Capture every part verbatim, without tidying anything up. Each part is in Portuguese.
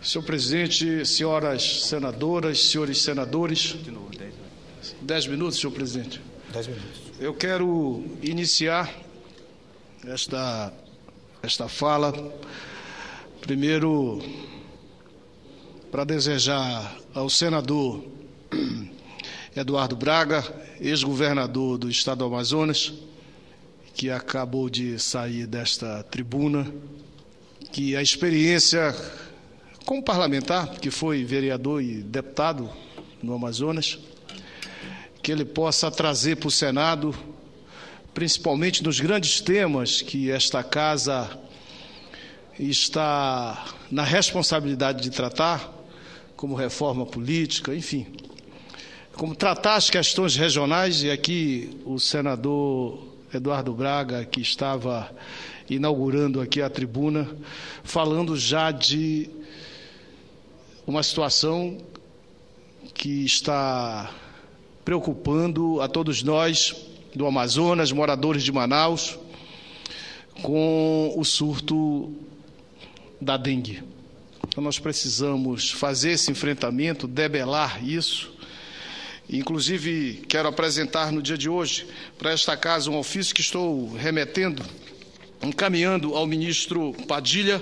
Senhor presidente, senhoras senadoras, senhores senadores. Dez minutos, senhor presidente. Dez minutos. Eu quero iniciar esta, esta fala, primeiro, para desejar ao senador Eduardo Braga, ex-governador do estado do Amazonas, que acabou de sair desta tribuna, que a experiência como parlamentar, que foi vereador e deputado no Amazonas, que ele possa trazer para o Senado, principalmente nos grandes temas que esta casa está na responsabilidade de tratar, como reforma política, enfim, como tratar as questões regionais, e aqui o senador Eduardo Braga, que estava inaugurando aqui a tribuna, falando já de uma situação que está preocupando a todos nós do Amazonas, moradores de Manaus, com o surto da dengue. Então nós precisamos fazer esse enfrentamento, debelar isso. Inclusive, quero apresentar no dia de hoje para esta casa um ofício que estou remetendo, encaminhando ao ministro Padilha,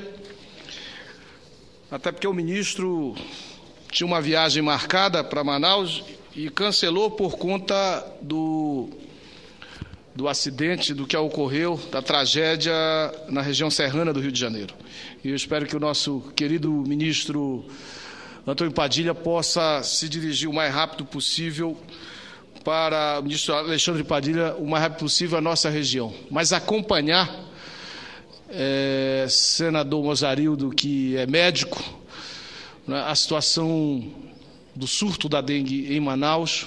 até porque o ministro tinha uma viagem marcada para Manaus e cancelou por conta do, do acidente, do que ocorreu, da tragédia na região serrana do Rio de Janeiro. E eu espero que o nosso querido ministro Antônio Padilha possa se dirigir o mais rápido possível para o ministro Alexandre Padilha, o mais rápido possível à nossa região, mas acompanhar É, senador Mozarildo, que é médico, né, a situação do surto da dengue em Manaus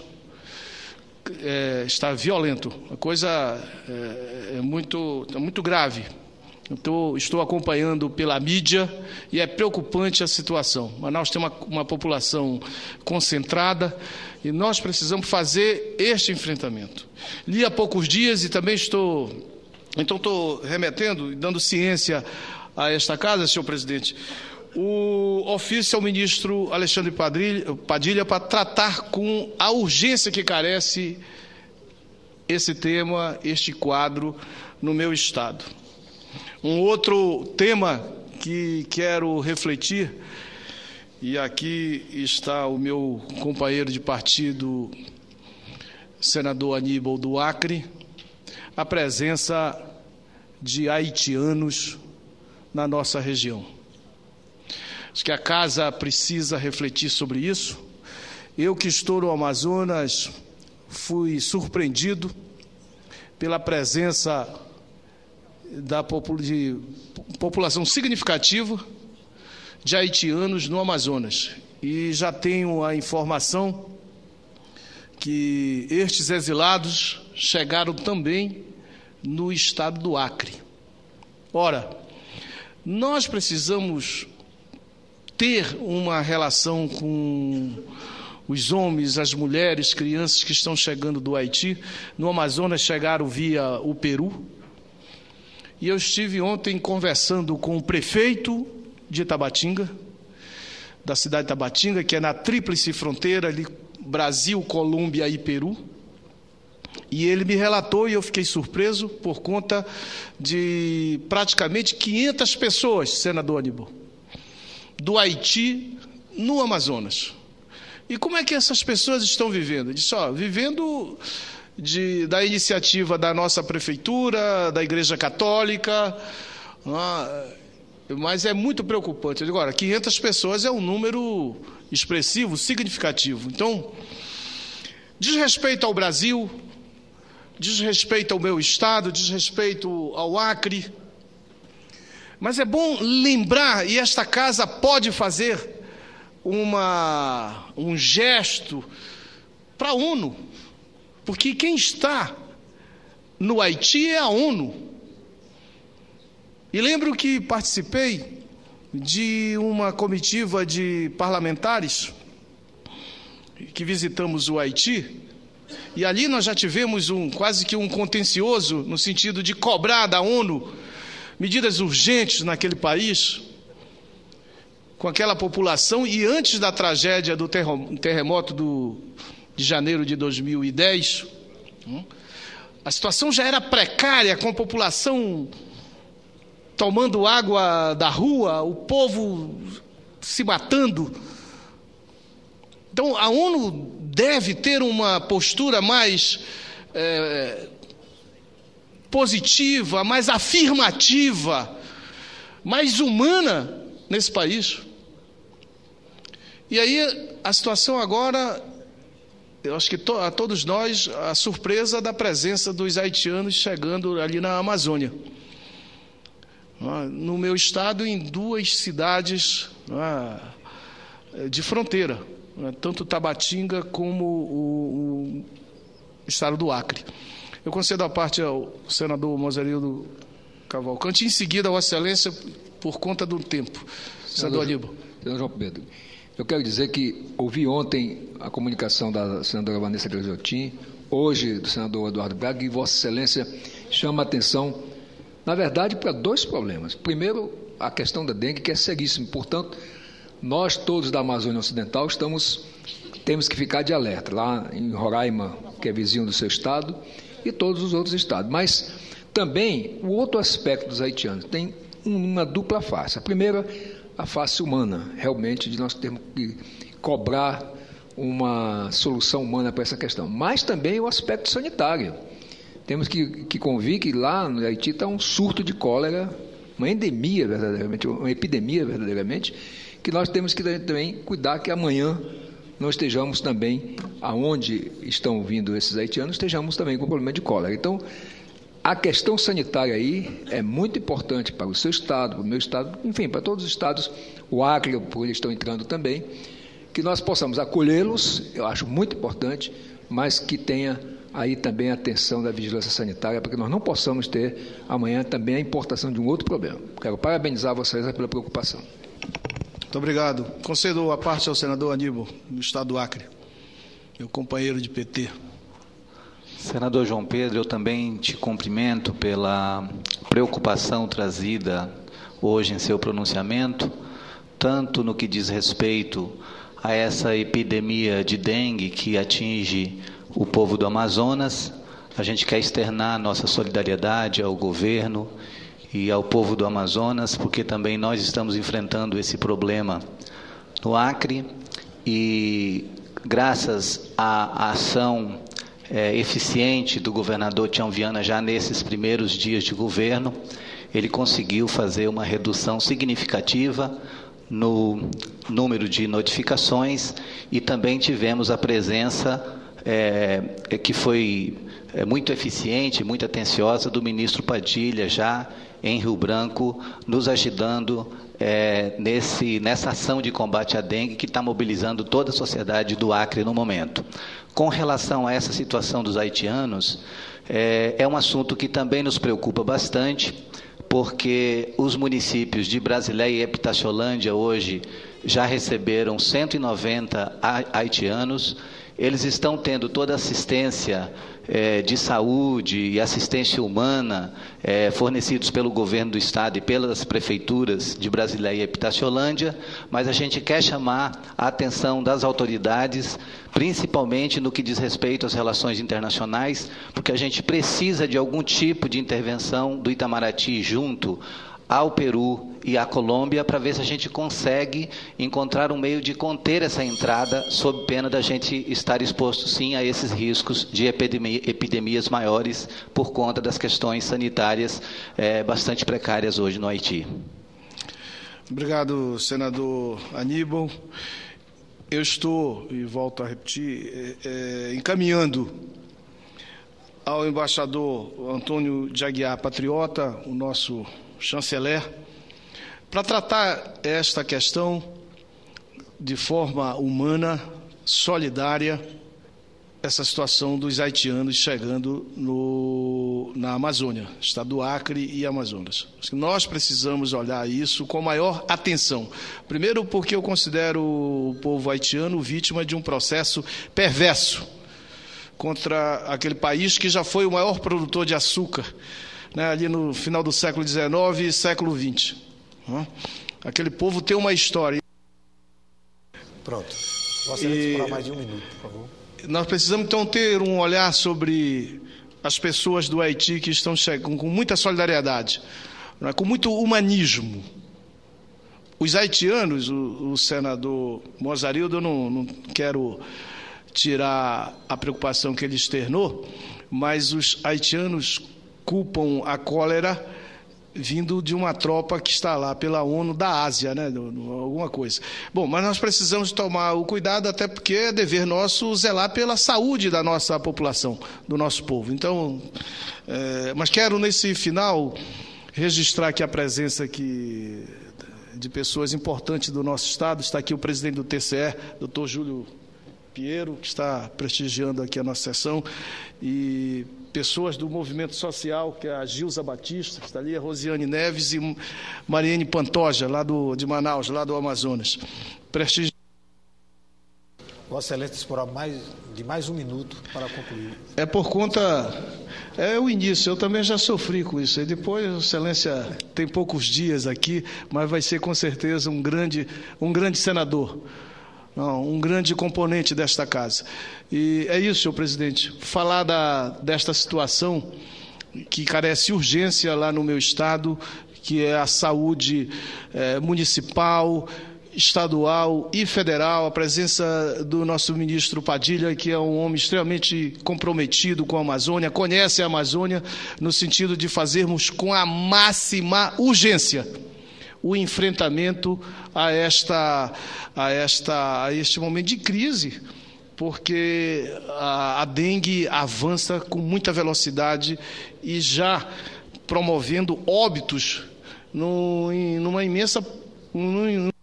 é, está violento, a coisa é, é, muito, é muito grave. Então, estou acompanhando pela mídia e é preocupante a situação. Manaus tem uma, uma população concentrada e nós precisamos fazer este enfrentamento. Li há poucos dias e também estou... Então, estou remetendo e dando ciência a esta casa, senhor presidente, o ofício ao ministro Alexandre Padilha para tratar com a urgência que carece esse tema, este quadro no meu estado. Um outro tema que quero refletir, e aqui está o meu companheiro de partido, senador Aníbal do Acre, a presença de haitianos na nossa região. Acho que a casa precisa refletir sobre isso. Eu que estou no Amazonas, fui surpreendido pela presença da popula- de população significativa de haitianos no Amazonas. E já tenho a informação que estes exilados chegaram também no estado do Acre. Ora, nós precisamos ter uma relação com os homens, as mulheres, crianças que estão chegando do Haiti. No Amazonas chegaram via o Peru. E eu estive ontem conversando com o prefeito de Itabatinga, da cidade de Itabatinga, que é na tríplice fronteira ali, Brasil, Colômbia e Peru. E ele me relatou, e eu fiquei surpreso, por conta de praticamente quinhentas pessoas, senador Aníbal, do Haiti no Amazonas. E como é que essas pessoas estão vivendo? Ele disse, ó, vivendo de, da iniciativa da nossa prefeitura, da Igreja Católica, ah, mas é muito preocupante. Agora, quinhentas pessoas é um número expressivo, significativo. Então, diz respeito ao Brasil, diz respeito ao meu estado, diz respeito ao Acre. Mas é bom lembrar, e esta casa pode fazer uma, um gesto para a ONU, porque quem está no Haiti é a ONU. E lembro que participei de uma comitiva de parlamentares que visitamos o Haiti, e ali nós já tivemos um, quase que um contencioso no sentido de cobrar da ONU medidas urgentes naquele país. com aquela população, e antes da tragédia do terremoto do, de janeiro de dois mil e dez, a situação já era precária, com a população tomando água da rua, o povo se matando. Então, a ONU deve ter uma postura mais é, positiva, mais afirmativa, mais humana nesse país. E aí, a situação agora, eu acho que to, a todos nós, a surpresa da presença dos haitianos chegando ali na Amazônia. No meu estado, em duas cidades de fronteira, tanto Tabatinga como o, o estado do Acre. Eu concedo a parte ao senador Mozerildo Cavalcante, em seguida, Vossa Excelência, por conta do tempo. Senador Aníbal. Senador João Pedro, eu quero dizer que ouvi ontem a comunicação da senadora Vanessa Graziotin, hoje do senador Eduardo Braga, e Vossa Excelência chama a atenção, na verdade, para dois problemas. Primeiro, a questão da dengue, que é seríssima. Portanto, nós todos da Amazônia Ocidental estamos, temos que ficar de alerta, lá em Roraima, que é vizinho do seu estado, e todos os outros estados. Mas também o outro aspecto dos haitianos tem uma dupla face. A primeira, a face humana, realmente, de nós termos que cobrar uma solução humana para essa questão. Mas também o aspecto sanitário. Temos que, que convir que lá no Haiti está um surto de cólera, uma endemia verdadeiramente, uma epidemia verdadeiramente, que nós temos que também cuidar que amanhã nós estejamos também, aonde estão vindo esses haitianos, estejamos também com problema de cólera. Então, a questão sanitária aí é muito importante para o seu estado, para o meu estado, enfim, para todos os estados, o Acre, por eles estão entrando também, que nós possamos acolhê-los, eu acho muito importante, mas que tenha aí também a atenção da vigilância sanitária, para que nós não possamos ter amanhã também a importação de um outro problema. Quero parabenizar vocês pela preocupação. Muito obrigado. Concedo a parte ao senador Aníbal, do estado do Acre, meu companheiro de P T. Senador João Pedro, eu também te cumprimento pela preocupação trazida hoje em seu pronunciamento, tanto no que diz respeito a essa epidemia de dengue que atinge o povo do Amazonas. A gente quer externar nossa solidariedade ao governo e ao povo do Amazonas, porque também nós estamos enfrentando esse problema no Acre, e graças à ação é, eficiente do governador Tião Viana já nesses primeiros dias de governo, ele conseguiu fazer uma redução significativa no número de notificações, e também tivemos a presença é, que foi é, muito eficiente, muito atenciosa do ministro Padilha, já em Rio Branco, nos ajudando é, nesse, nessa ação de combate à dengue que está mobilizando toda a sociedade do Acre no momento. Com relação a essa situação dos haitianos, é, é um assunto que também nos preocupa bastante, porque os municípios de Brasileia e Epitaciolândia hoje já receberam cento e noventa haitianos. Eles estão tendo toda a assistência é, de saúde e assistência humana é, fornecidos pelo governo do estado e pelas prefeituras de Brasileia e Epitaciolândia, mas a gente quer chamar a atenção das autoridades, principalmente no que diz respeito às relações internacionais, porque a gente precisa de algum tipo de intervenção do Itamaraty junto ao Peru e à Colômbia, para ver se a gente consegue encontrar um meio de conter essa entrada, sob pena da gente estar exposto, sim, a esses riscos de epidemia, epidemias maiores por conta das questões sanitárias é, bastante precárias hoje no Haiti. Obrigado, senador Aníbal. Eu estou, e volto a repetir, é, é, encaminhando ao embaixador Antônio de Aguiar Patriota, o nosso chanceler, para tratar esta questão de forma humana, solidária, essa situação dos haitianos chegando no, na Amazônia, estado do Acre e Amazonas. Nós precisamos olhar isso com maior atenção. Primeiro, porque eu considero o povo haitiano vítima de um processo perverso contra aquele país que já foi o maior produtor de açúcar, né, ali no final do século dezenove e século vinte. Aquele povo tem uma história. Pronto. Vossa Excelência, esperar mais de um minuto, por favor. Nós precisamos, então, ter um olhar sobre as pessoas do Haiti que estão chegando com muita solidariedade, não é? Com muito humanismo. Os haitianos, o, o senador Mozarildo, eu não, não quero tirar a preocupação que ele externou, mas os haitianos culpam a cólera vindo de uma tropa que está lá pela ONU da Ásia, né? Alguma coisa. Bom, mas nós precisamos tomar o cuidado, até porque é dever nosso zelar pela saúde da nossa população, do nosso povo. Então, é, mas quero nesse final registrar aqui a presença aqui de pessoas importantes do nosso estado. Está aqui o presidente do T C E, doutor Júlio Pinheiro, que está prestigiando aqui a nossa sessão, e pessoas do movimento social, que é a Gilza Batista, que está ali, a Rosiane Neves e Mariene Pantoja, lá do, de Manaus, lá do Amazonas. Prestigi... Vossa Excelência disporá mais, de mais um minuto para concluir. É por conta... É o início, eu também já sofri com isso. E depois, Vossa Excelência tem poucos dias aqui, mas vai ser com certeza um grande, um grande senador. Não, um grande componente desta casa. E é isso, senhor presidente, falar da, desta situação que carece urgência lá no meu estado, que é a saúde é, municipal, estadual e federal, a presença do nosso ministro Padilha, que é um homem extremamente comprometido com a Amazônia, conhece a Amazônia, no sentido de fazermos com a máxima urgência o enfrentamento a, esta, a, esta, a este momento de crise, porque a, a dengue avança com muita velocidade e já promovendo óbitos no, em, numa imensa... Num,